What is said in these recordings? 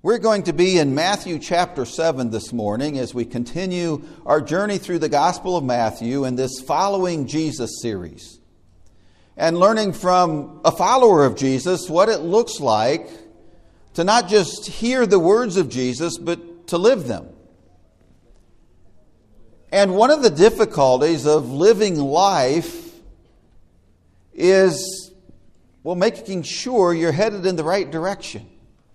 We're going to be in Matthew chapter 7 this morning as we continue our journey through the Gospel of Matthew in this Following Jesus series. And learning from a follower of Jesus what it looks like to not just hear the words of Jesus, but to live them. And one of the difficulties of living life is, making sure you're headed in the right direction.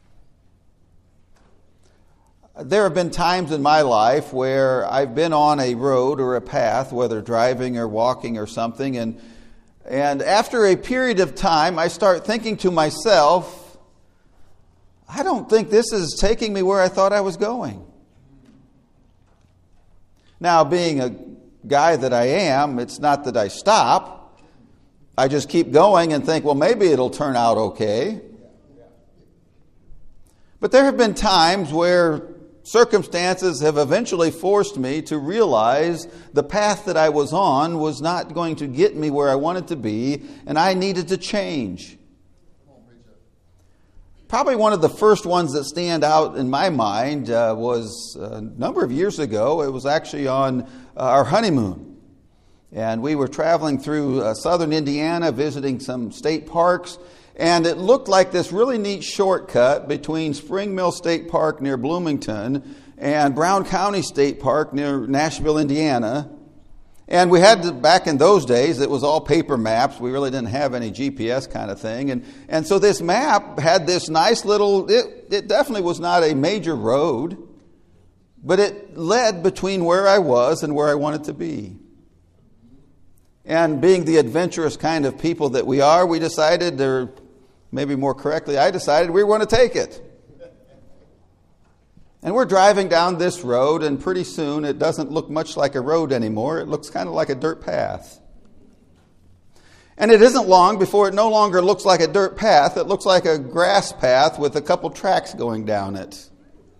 There have been times in my life where I've been on a road or a path, whether driving or walking or something, and after a period of time, I start thinking to myself, I don't think this is taking me where I thought I was going. Now, being a guy that I am, it's not that I stop. I just keep going and think, maybe it'll turn out okay. But there have been times where circumstances have eventually forced me to realize the path that I was on was not going to get me where I wanted to be, and I needed to change. Probably one of the first ones that stand out in my mind was a number of years ago. It was actually on our honeymoon. And we were traveling through southern Indiana, visiting some state parks. And it looked like this really neat shortcut between Spring Mill State Park near Bloomington and Brown County State Park near Nashville, Indiana. And we had back in those days, it was all paper maps. We really didn't have any GPS kind of thing. And so this map had this nice little, it definitely was not a major road, but it led between where I was and where I wanted to be. And being the adventurous kind of people that we are, we decided, or maybe more correctly, I decided we were going to take it. And we're driving down this road, and pretty soon it doesn't look much like a road anymore. It looks kind of like a dirt path. And it isn't long before it no longer looks like a dirt path. It looks like a grass path with a couple tracks going down it.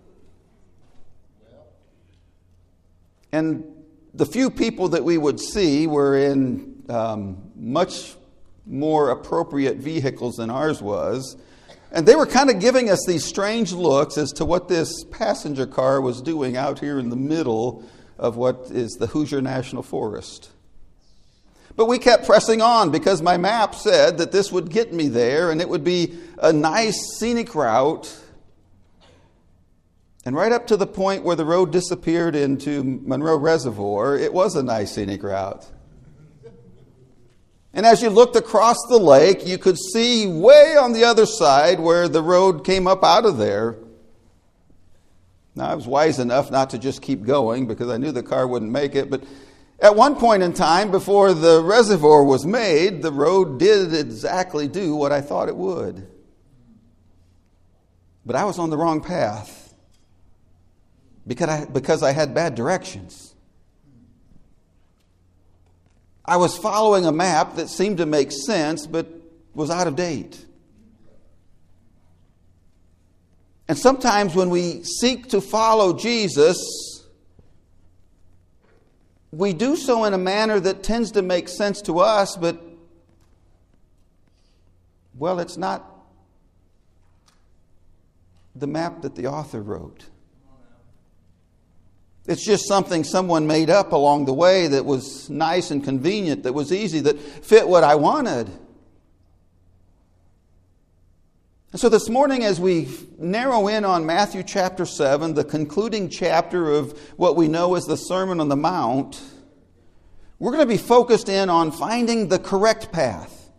And the few people that we would see were in much more appropriate vehicles than ours was. And they were kind of giving us these strange looks as to what this passenger car was doing out here in the middle of what is the Hoosier National Forest. But we kept pressing on because my map said that this would get me there and it would be a nice scenic route. And right up to the point where the road disappeared into Monroe Reservoir, it was a nice scenic route. And as you looked across the lake, you could see way on the other side where the road came up out of there. Now, I was wise enough not to just keep going because I knew the car wouldn't make it. But at one point in time, before the reservoir was made, the road did exactly do what I thought it would. But I was on the wrong path because I had bad directions. I was following a map that seemed to make sense, but was out of date. And sometimes when we seek to follow Jesus, we do so in a manner that tends to make sense to us, but, it's not the map that the author wrote. It's just something someone made up along the way that was nice and convenient, that was easy, that fit what I wanted. And so this morning, as we narrow in on Matthew chapter 7, the concluding chapter of what we know as the Sermon on the Mount, we're going to be focused in on finding the correct path.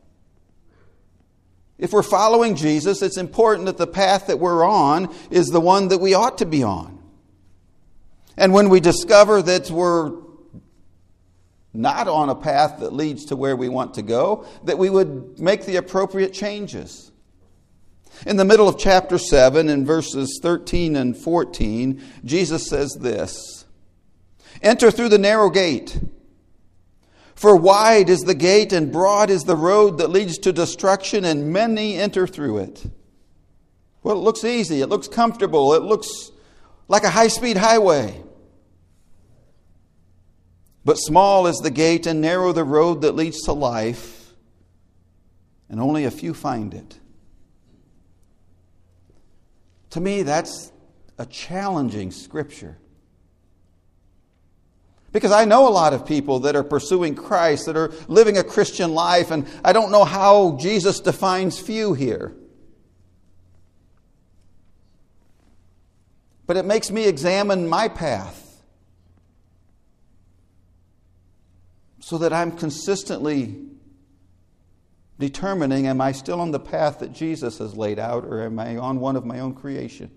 If we're following Jesus, it's important that the path that we're on is the one that we ought to be on. And when we discover that we're not on a path that leads to where we want to go, that we would make the appropriate changes. In the middle of chapter 7, in verses 13 and 14, Jesus says this, "Enter through the narrow gate, for wide is the gate and broad is the road that leads to destruction, and many enter through it." Well, it looks easy, it looks comfortable, it looks like a high-speed highway. But small is the gate and narrow the road that leads to life, and only a few find it. To me, that's a challenging scripture. Because I know a lot of people that are pursuing Christ, that are living a Christian life, and I don't know how Jesus defines few here. But it makes me examine my path so that I'm consistently determining, am I still on the path that Jesus has laid out, or am I on one of my own creation?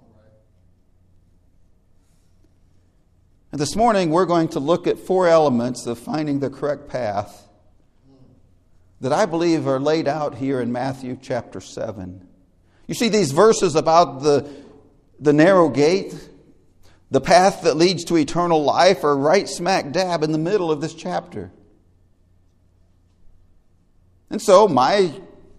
And this morning we're going to look at 4 elements of finding the correct path that I believe are laid out here in Matthew chapter 7. You see, these verses about the narrow gate, the path that leads to eternal life, are right smack dab in the middle of this chapter. And so my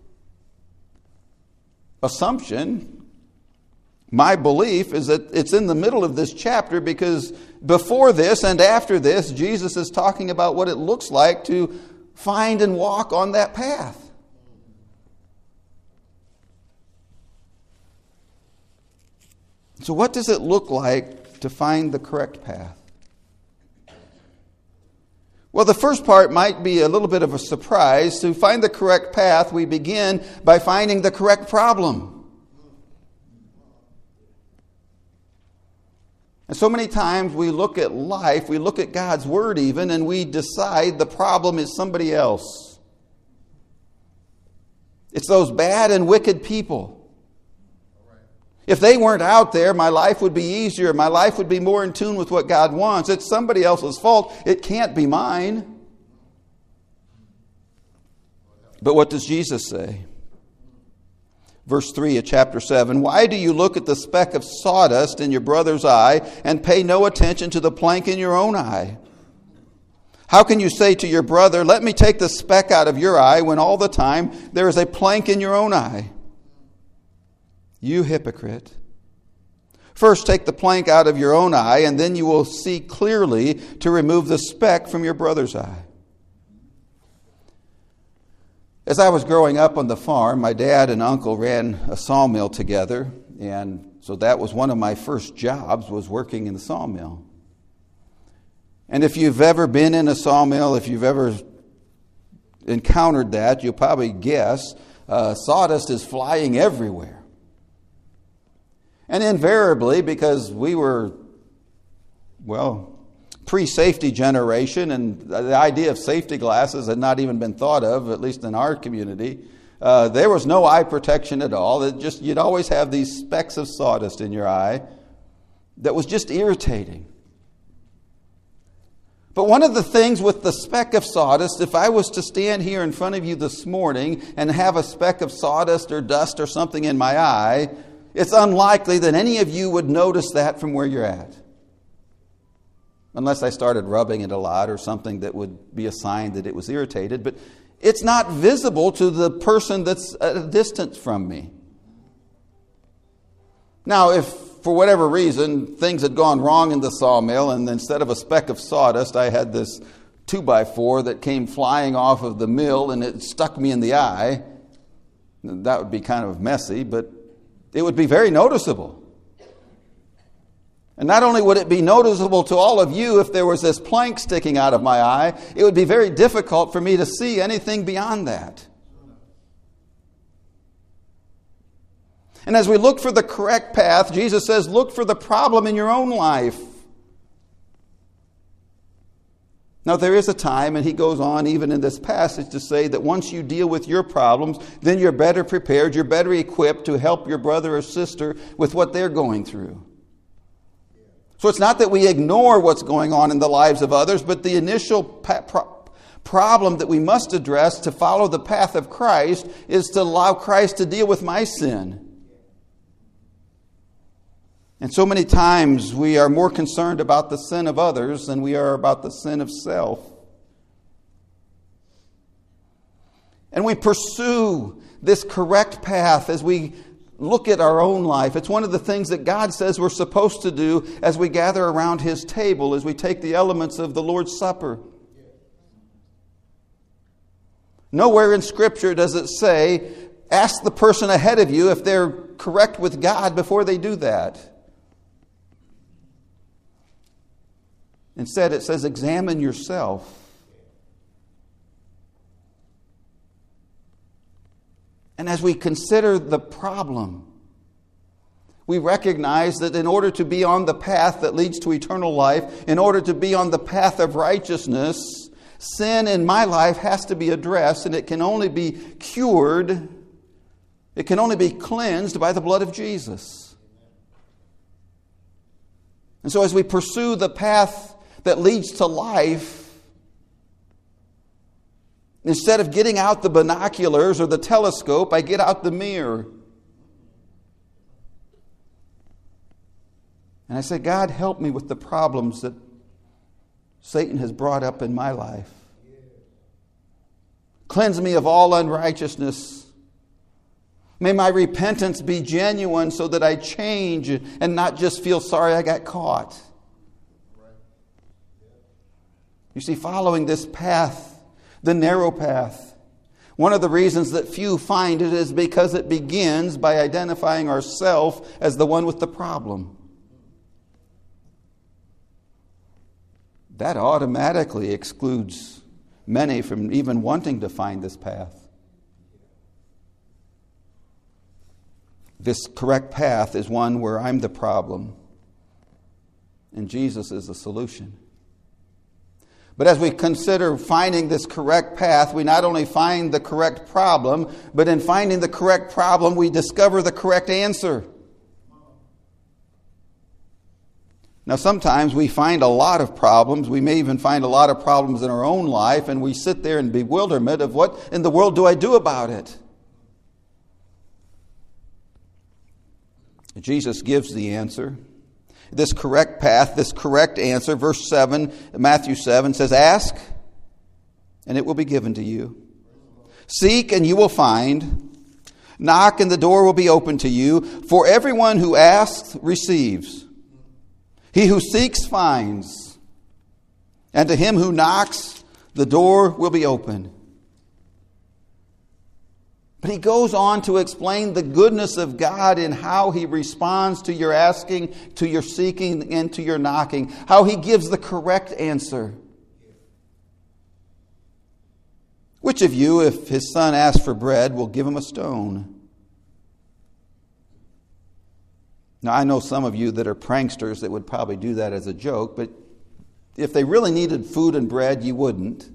assumption, my belief is that it's in the middle of this chapter because before this and after this, Jesus is talking about what it looks like to find and walk on that path. So what does it look like to find the correct path? Well, the first part might be a little bit of a surprise. To find the correct path, we begin by finding the correct problem. And so many times we look at life, we look at God's Word even, and we decide the problem is somebody else. It's those bad and wicked people. If they weren't out there, my life would be easier. My life would be more in tune with what God wants. It's somebody else's fault. It can't be mine. But what does Jesus say? Verse 3 of chapter 7, why do you look at the speck of sawdust in your brother's eye and pay no attention to the plank in your own eye? How can you say to your brother, let me take the speck out of your eye, when all the time there is a plank in your own eye? You hypocrite. First take the plank out of your own eye, and then you will see clearly to remove the speck from your brother's eye. As I was growing up on the farm, my dad and uncle ran a sawmill together, and so that was one of my first jobs, was working in the sawmill. And if you've ever been in a sawmill, if you've ever encountered that, you'll probably guess sawdust is flying everywhere. And invariably, because we were, pre-safety generation, and the idea of safety glasses had not even been thought of, at least in our community, there was no eye protection at all. You'd always have these specks of sawdust in your eye that was just irritating. But one of the things with the speck of sawdust, if I was to stand here in front of you this morning and have a speck of sawdust or dust or something in my eye, it's unlikely that any of you would notice that from where you're at. Unless I started rubbing it a lot or something that would be a sign that it was irritated. But it's not visible to the person that's at a distance from me. Now, if for whatever reason things had gone wrong in the sawmill, and instead of a speck of sawdust, I had this 2x4 that came flying off of the mill and it stuck me in the eye, that would be kind of messy, but it would be very noticeable. And not only would it be noticeable to all of you if there was this plank sticking out of my eye, it would be very difficult for me to see anything beyond that. And as we look for the correct path, Jesus says, look for the problem in your own life. Now, there is a time, and he goes on even in this passage to say that once you deal with your problems, then you're better prepared, you're better equipped to help your brother or sister with what they're going through. So it's not that we ignore what's going on in the lives of others, but the initial problem that we must address to follow the path of Christ is to allow Christ to deal with my sin. And so many times we are more concerned about the sin of others than we are about the sin of self. And we pursue this correct path as we look at our own life. It's one of the things that God says we're supposed to do as we gather around His table, as we take the elements of the Lord's Supper. Nowhere in Scripture does it say, Ask the person ahead of you if they're correct with God before they do that. Instead, it says, examine yourself. And as we consider the problem, we recognize that in order to be on the path that leads to eternal life, in order to be on the path of righteousness, sin in my life has to be addressed, and it can only be cured, it can only be cleansed by the blood of Jesus. And so as we pursue the path that leads to life, instead of getting out the binoculars or the telescope, I get out the mirror. And I say, God, help me with the problems that Satan has brought up in my life. Cleanse me of all unrighteousness. May my repentance be genuine so that I change and not just feel sorry I got caught. You see, following this path, the narrow path, one of the reasons that few find it is because it begins by identifying ourselves as the one with the problem. That automatically excludes many from even wanting to find this path. This correct path is one where I'm the problem and Jesus is the solution. But as we consider finding this correct path, we not only find the correct problem, but in finding the correct problem, we discover the correct answer. Now, sometimes we find a lot of problems. We may even find a lot of problems in our own life, and we sit there in bewilderment of what in the world do I do about it? Jesus gives the answer. This correct path, this correct answer, verse 7, Matthew 7 says, ask, and it will be given to you. Seek, and you will find. Knock, and the door will be open to you. For everyone who asks receives. He who seeks finds. And to him who knocks, the door will be open. But he goes on to explain the goodness of God in how he responds to your asking, to your seeking, and to your knocking. How he gives the correct answer. Which of you, if his son asks for bread, will give him a stone? Now, I know some of you that are pranksters that would probably do that as a joke, but if they really needed food and bread, you wouldn't.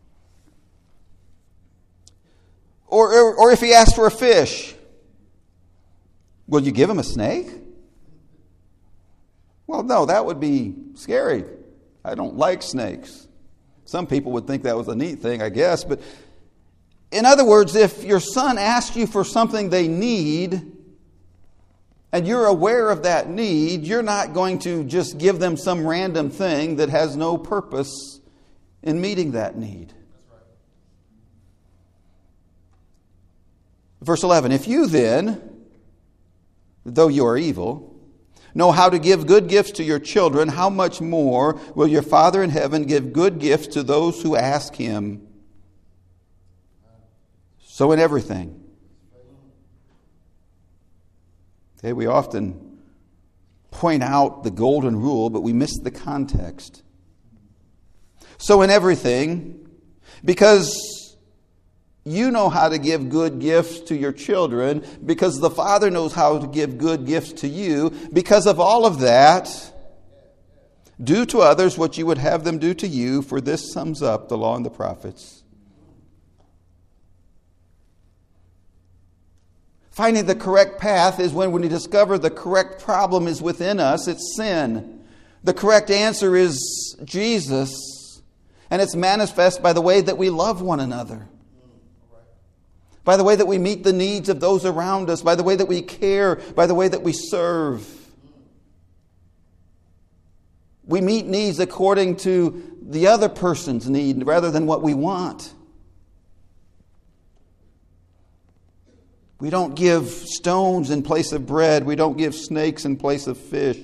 Or if he asked for a fish, will you give him a snake? Well, no, that would be scary. I don't like snakes. Some people would think that was a neat thing, I guess. But in other words, if your son asks you for something they need, and you're aware of that need, you're not going to just give them some random thing that has no purpose in meeting that need. Verse 11, if you then, though you are evil, know how to give good gifts to your children, how much more will your Father in heaven give good gifts to those who ask him? So in everything. Okay, we often point out the golden rule, but we miss the context. So in everything, because you know how to give good gifts to your children, because the Father knows how to give good gifts to you. Because of all of that, do to others what you would have them do to you, for this sums up the law and the prophets. Finding the correct path is when we discover the correct problem is within us. It's sin. The correct answer is Jesus. And it's manifest by the way that we love one another. By the way that we meet the needs of those around us, by the way that we care, by the way that we serve. We meet needs according to the other person's need rather than what we want. We don't give stones in place of bread. We don't give snakes in place of fish.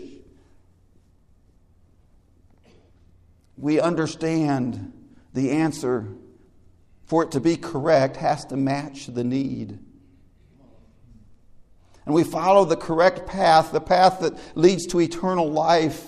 We understand the answer, for it to be correct, has to match the need. and we follow the correct path, the path that leads to eternal life,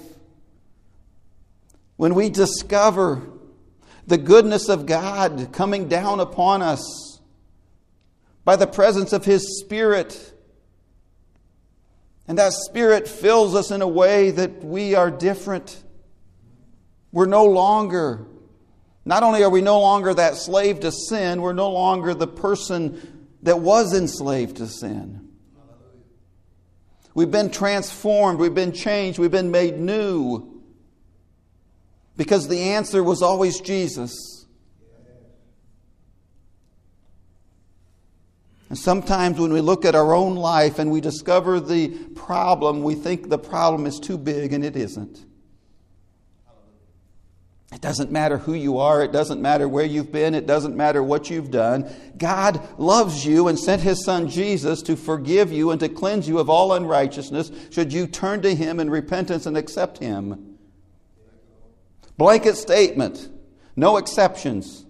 when we discover the goodness of God coming down upon us by the presence of His Spirit, and that Spirit fills us in a way that we are different. We're no longer, not only are we no longer that slave to sin, we're no longer the person that was enslaved to sin. We've been transformed, we've been changed, we've been made new. Because the answer was always Jesus. And sometimes when we look at our own life and we discover the problem, we think the problem is too big, and it isn't. It doesn't matter who you are. It doesn't matter where you've been. It doesn't matter what you've done. God loves you and sent His Son Jesus to forgive you and to cleanse you of all unrighteousness should you turn to Him in repentance and accept Him. Blanket statement. No exceptions.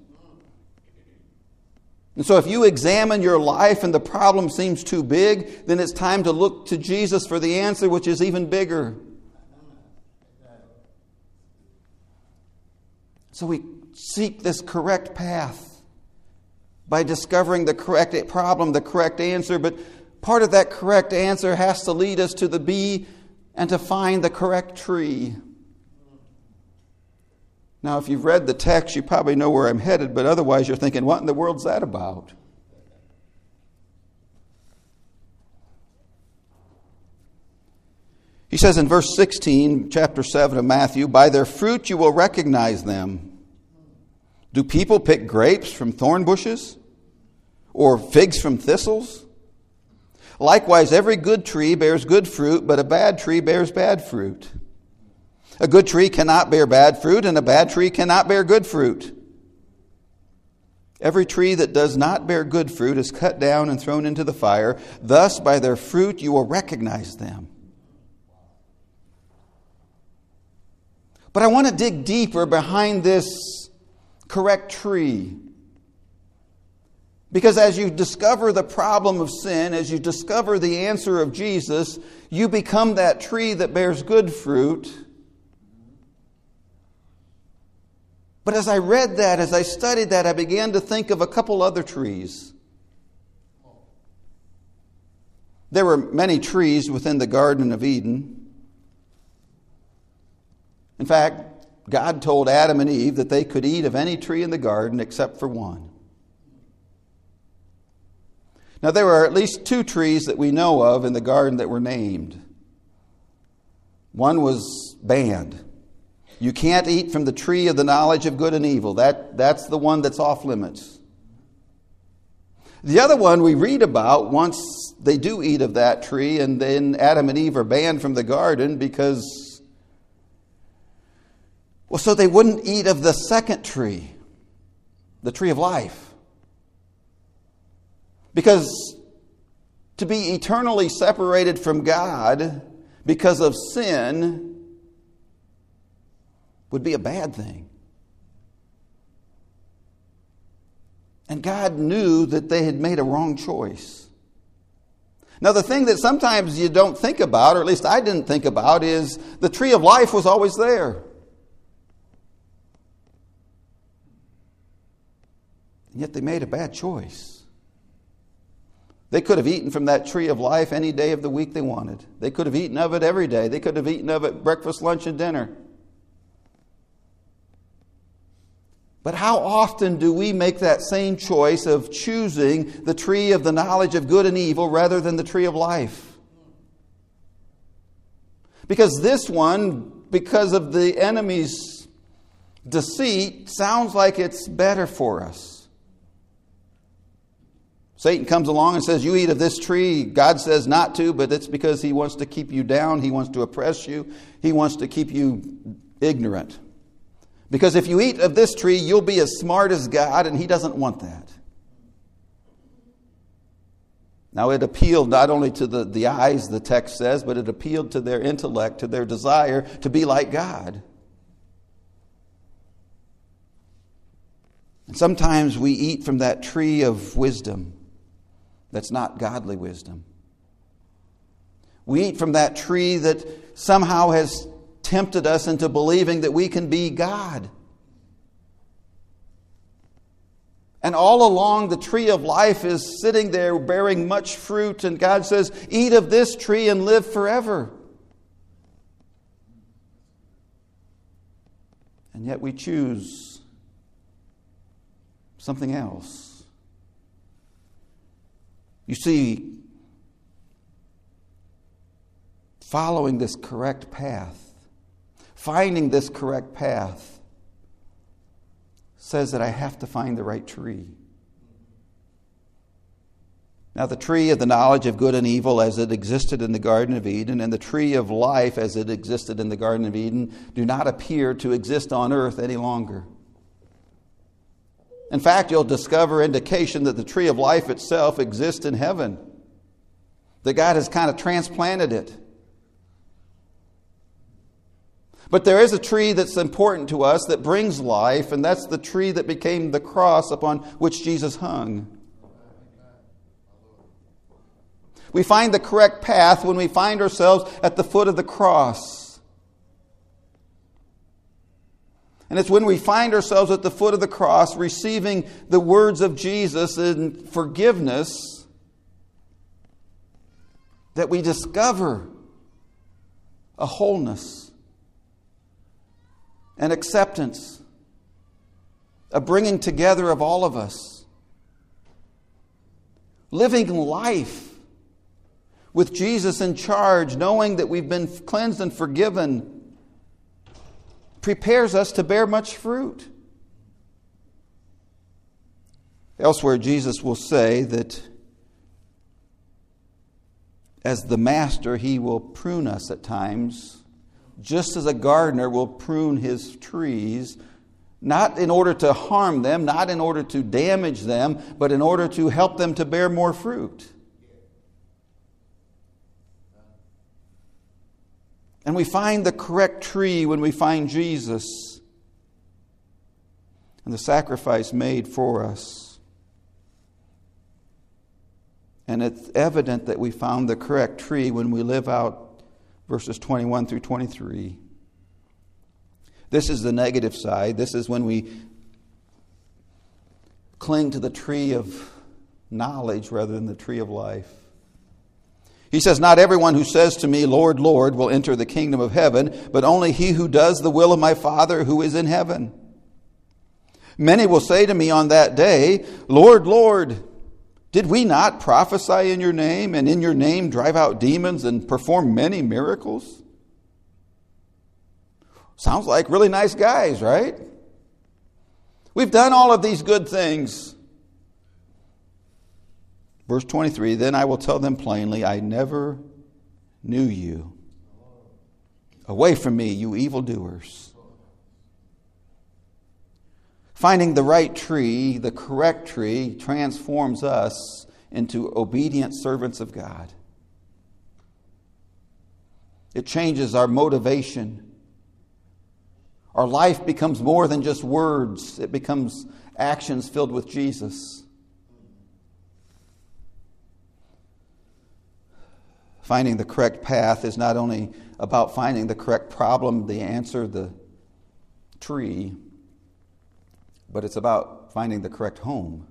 And so if you examine your life and the problem seems too big, then it's time to look to Jesus for the answer, which is even bigger. So we seek this correct path by discovering the correct problem, the correct answer. But part of that correct answer has to lead us to the bee and to find the correct tree. Now, if you've read the text, you probably know where I'm headed, but otherwise you're thinking, what in the world's that about? He says in verse 16, chapter 7 of Matthew, "By their fruit you will recognize them. Do people pick grapes from thorn bushes, or figs from thistles? Likewise, every good tree bears good fruit, but a bad tree bears bad fruit. A good tree cannot bear bad fruit, and a bad tree cannot bear good fruit. Every tree that does not bear good fruit is cut down and thrown into the fire. Thus, by their fruit you will recognize them." But I want to dig deeper behind this correct tree. Because as you discover the problem of sin, as you discover the answer of Jesus, you become that tree that bears good fruit. But as I read that, as I studied that, I began to think of a couple other trees. There were many trees within the Garden of Eden. In fact, God told Adam and Eve that they could eat of any tree in the garden except for one. Now, there were at least two trees that we know of in the garden that were named. One was banned. You can't eat from the tree of the knowledge of good and evil. That's the one that's off limits. The other one we read about, once they do eat of that tree, and then Adam and Eve are banned from the garden because, well, so they wouldn't eat of the second tree, the tree of life. Because to be eternally separated from God because of sin would be a bad thing. And God knew that they had made a wrong choice. Now, the thing that sometimes you don't think about, or at least I didn't think about, is the tree of life was always there. And yet they made a bad choice. They could have eaten from that tree of life any day of the week they wanted. They could have eaten of it every day. They could have eaten of it breakfast, lunch, and dinner. But how often do we make that same choice of choosing the tree of the knowledge of good and evil rather than the tree of life? Because this one, because of the enemy's deceit, sounds like it's better for us. Satan comes along and says, you eat of this tree. God says not to, but it's because he wants to keep you down. He wants to oppress you. He wants to keep you ignorant. Because if you eat of this tree, you'll be as smart as God, and he doesn't want that. Now, it appealed not only to the eyes, the text says, but it appealed to their intellect, to their desire to be like God. And sometimes we eat from that tree of wisdom that's not godly wisdom. We eat from that tree that somehow has tempted us into believing that we can be God. And all along, the tree of life is sitting there bearing much fruit. And God says, eat of this tree and live forever. And yet we choose something else. You see, following this correct path, finding this correct path, says that I have to find the right tree. Now, the tree of the knowledge of good and evil as it existed in the Garden of Eden and the tree of life as it existed in the Garden of Eden do not appear to exist on earth any longer. In fact, you'll discover indication that the tree of life itself exists in heaven, that God has kind of transplanted it. But there is a tree that's important to us that brings life, and that's the tree that became the cross upon which Jesus hung. We find the correct path when we find ourselves at the foot of the cross. And it's when we find ourselves at the foot of the cross, receiving the words of Jesus in forgiveness, that we discover a wholeness, an acceptance, a bringing together of all of us. Living life with Jesus in charge, knowing that we've been cleansed and forgiven, prepares us to bear much fruit. Elsewhere, Jesus will say that as the master, he will prune us at times, just as a gardener will prune his trees, not in order to harm them, not in order to damage them, but in order to help them to bear more fruit. And we find the correct tree when we find Jesus and the sacrifice made for us. And it's evident that we found the correct tree when we live out verses 21 through 23. This is the negative side. This is when we cling to the tree of knowledge rather than the tree of life. He says, not everyone who says to me, Lord, Lord, will enter the kingdom of heaven, but only he who does the will of my Father who is in heaven. Many will say to me on that day, Lord, Lord, did we not prophesy in your name, and in your name drive out demons and perform many miracles? Sounds like really nice guys, right? We've done all of these good things. Verse 23, then I will tell them plainly, I never knew you. Away from me, you evildoers. Finding the right tree, the correct tree, transforms us into obedient servants of God. It changes our motivation. Our life becomes more than just words. It becomes actions filled with Jesus. Finding the correct path is not only about finding the correct problem, the answer, the tree, but it's about finding the correct home.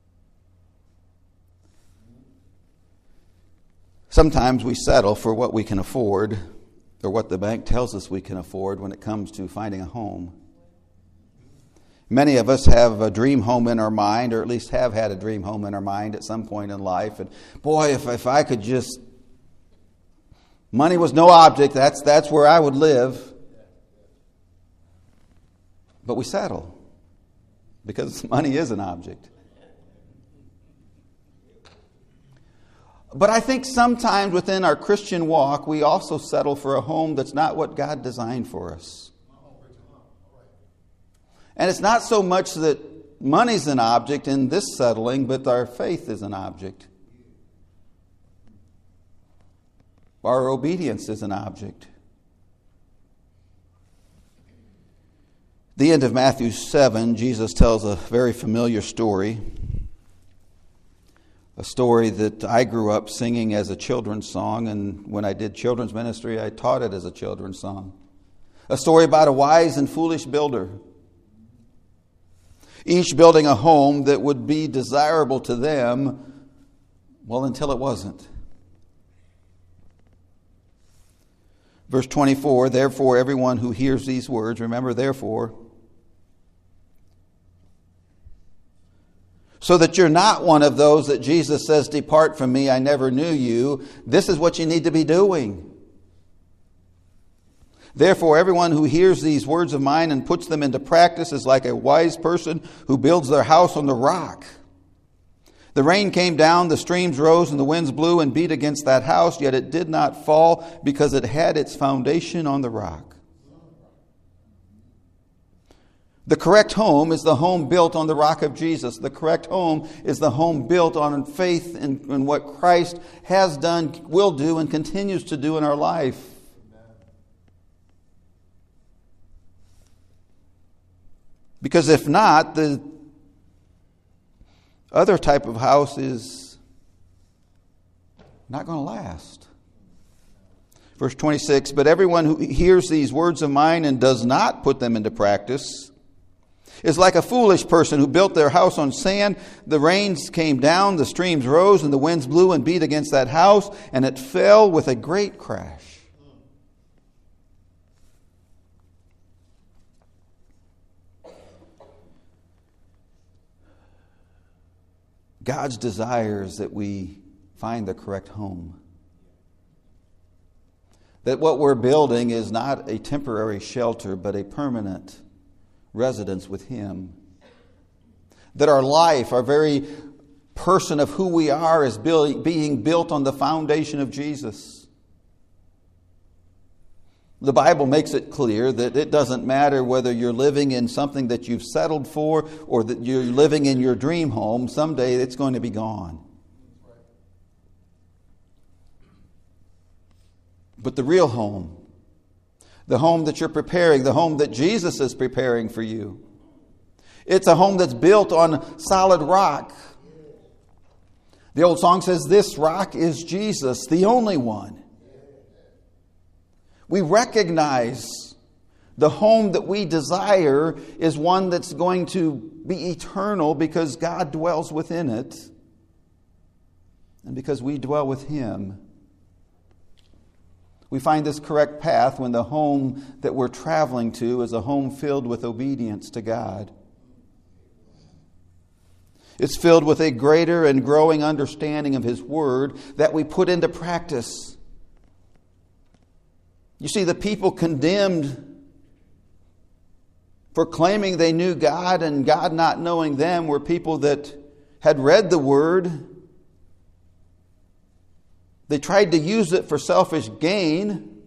Sometimes we settle for what we can afford or what the bank tells us we can afford when it comes to finding a home. Many of us have a dream home in our mind, or at least have had a dream home in our mind at some point in life. And boy, if I could just... Money was no object, that's where I would live. But we settle because money is an object. But I think sometimes within our Christian walk, we also settle for a home that's not what God designed for us. And it's not so much that money's an object in this settling, but our faith is an object. Our obedience is an object. The end of Matthew 7, Jesus tells a very familiar story a story that I grew up singing as a children's song, and when I did children's ministry, I taught it as a children's song. A story about a wise and foolish builder, each building a home that would be desirable to them, well, until it wasn't. Verse 24, therefore everyone who hears these words, remember therefore, so that you're not one of those that Jesus says, depart from me, I never knew you. This is what you need to be doing. Therefore, everyone who hears these words of mine and puts them into practice is like a wise person who builds their house on the rock. The rain came down, the streams rose, and the winds blew and beat against that house, yet it did not fall because it had its foundation on the rock. The correct home is the home built on the rock of Jesus. The correct home is the home built on faith in what Christ has done, will do, and continues to do in our life. Because if not, the other type of house is not going to last. Verse 26, but everyone who hears these words of mine and does not put them into practice is like a foolish person who built their house on sand. The rains came down, the streams rose, and the winds blew and beat against that house, and it fell with a great crash. God's desire is that we find the correct home. That what we're building is not a temporary shelter, but a permanent residence with Him. That our life, our very person of who we are, is being built on the foundation of Jesus. The Bible makes it clear that it doesn't matter whether you're living in something that you've settled for or that you're living in your dream home. Someday it's going to be gone. But the real home, the home that you're preparing, the home that Jesus is preparing for you, it's a home that's built on solid rock. The old song says, this rock is Jesus, the only one. We recognize the home that we desire is one that's going to be eternal because God dwells within it and because we dwell with Him. We find this correct path when the home that we're traveling to is a home filled with obedience to God. It's filled with a greater and growing understanding of His Word that we put into practice. You see, the people condemned for claiming they knew God and God not knowing them were people that had read the Word. They tried to use it for selfish gain,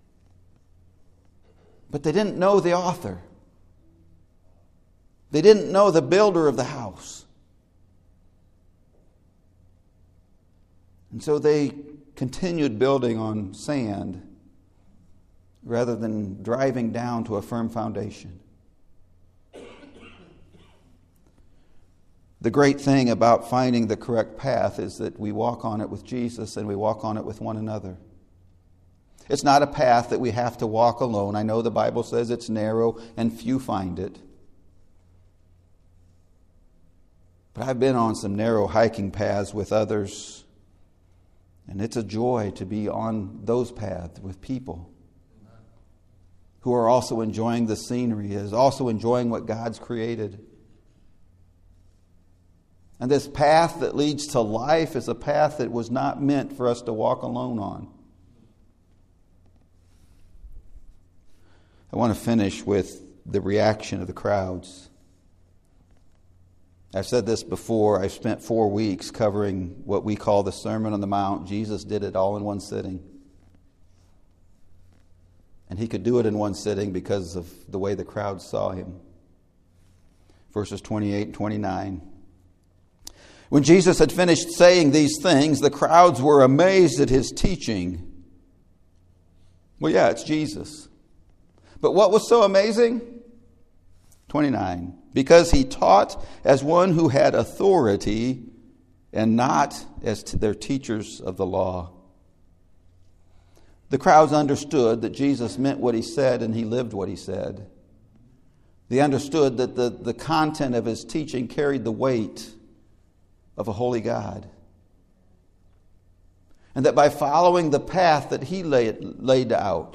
but they didn't know the author. They didn't know the builder of the house. And so they continued building on sand rather than driving down to a firm foundation. The great thing about finding the correct path is that we walk on it with Jesus and we walk on it with one another. It's not a path that we have to walk alone. I know the Bible says it's narrow and few find it. But I've been on some narrow hiking paths with others, and it's a joy to be on those paths with people who are also enjoying the scenery, is also enjoying what God's created. And this path that leads to life is a path that was not meant for us to walk alone on. I want to finish with the reaction of the crowds. I've said this before. I've spent 4 weeks covering what we call the Sermon on the Mount. Jesus did it all in one sitting. And He could do it in one sitting because of the way the crowd saw Him. Verses 28 and 29. When Jesus had finished saying these things, the crowds were amazed at His teaching. Well, yeah, it's Jesus. But what was so amazing? 29. Because He taught as one who had authority and not as to their teachers of the law. The crowds understood that Jesus meant what he said and he lived what he said. They understood that the content of his teaching carried the weight of a holy God. And that by following the path that he laid out,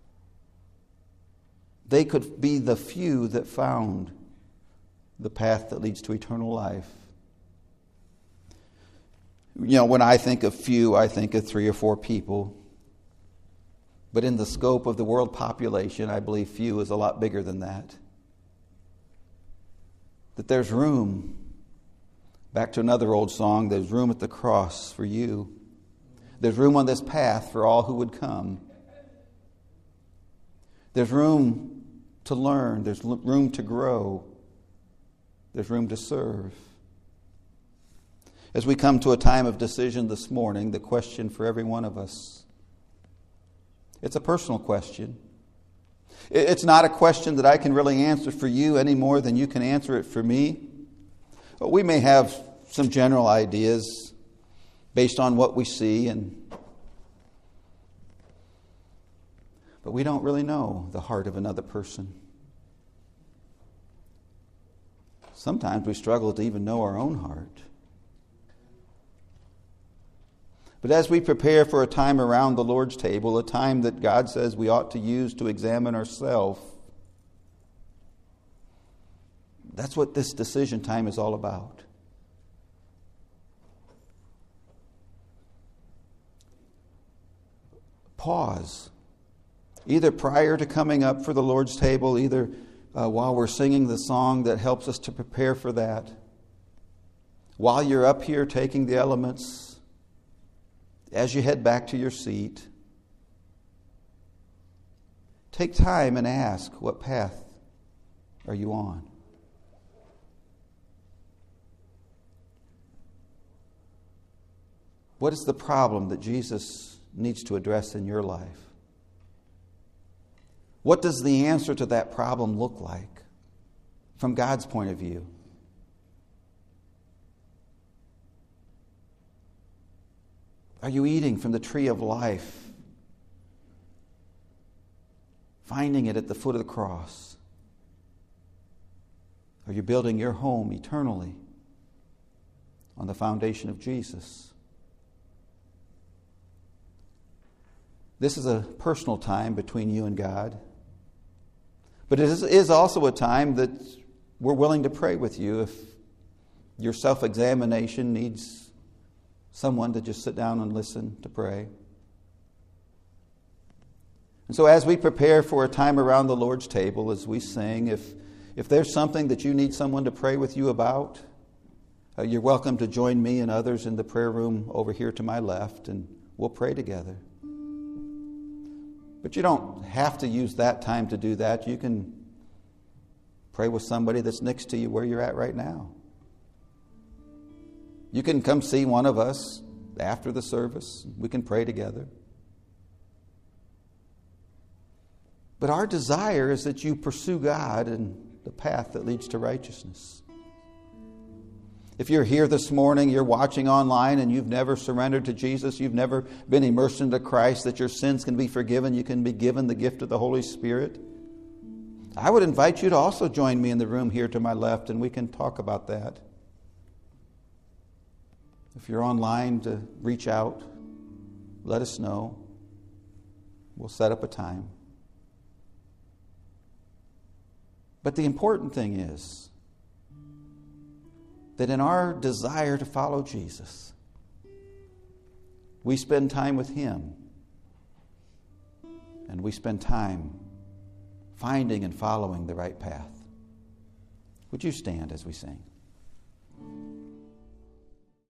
they could be the few that found the path that leads to eternal life. You know, when I think of few, I think of 3 or 4 people. But in the scope of the world population, I believe few is a lot bigger than that. That there's room, back to another old song, there's room at the cross for you. There's room on this path for all who would come. There's room to learn. There's room to grow. There's room to serve. As we come to a time of decision this morning, the question for every one of us, it's a personal question. It's not a question that I can really answer for you any more than you can answer it for me. But we may have some general ideas based on what we see, but we don't really know the heart of another person. Sometimes we struggle to even know our own heart. But as we prepare for a time around the Lord's table, a time that God says we ought to use to examine ourselves, that's what this decision time is all about. Pause. Either prior to coming up for the Lord's table, either while we're singing the song that helps us to prepare for that, while you're up here taking the elements, as you head back to your seat, take time and ask, what path are you on? What is the problem that Jesus needs to address in your life? What does the answer to that problem look like from God's point of view? Are you eating from the tree of life, finding it at the foot of the cross? Are you building your home eternally on the foundation of Jesus? This is a personal time between you and God. But it is also a time that we're willing to pray with you if your self-examination needs someone to just sit down and listen to pray. And so as we prepare for a time around the Lord's table, as we sing, if there's something that you need someone to pray with you about, you're welcome to join me and others in the prayer room over here to my left, and we'll pray together. But you don't have to use that time to do that. You can pray with somebody that's next to you where you're at right now. You can come see one of us after the service. We can pray together. But our desire is that you pursue God and the path that leads to righteousness. If you're here this morning, you're watching online, and you've never surrendered to Jesus, you've never been immersed into Christ, that your sins can be forgiven, you can be given the gift of the Holy Spirit, I would invite you to also join me in the room here to my left, and we can talk about that. If you're online, to reach out, let us know. We'll set up a time. But the important thing is that in our desire to follow Jesus, we spend time with Him, and we spend time finding and following the right path. Would you stand as we sing?